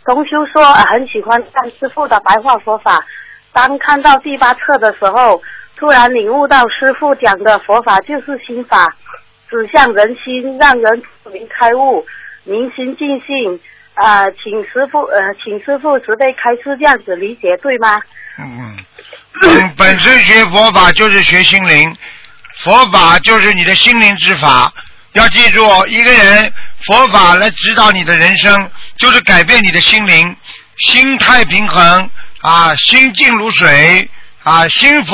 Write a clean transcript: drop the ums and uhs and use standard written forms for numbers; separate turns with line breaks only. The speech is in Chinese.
同修说很喜欢看师父的白话佛法，当看到第8册的时候，突然领悟到师父讲的佛法就是心法，指向人心，让人明开悟，明心见性。请师父慈悲开示，这样子理解对吗？
本身学佛法就是学心灵，佛法就是你的心灵之法。要记住，一个人佛法来指导你的人生，就是改变你的心灵，心态平衡心静如水心佛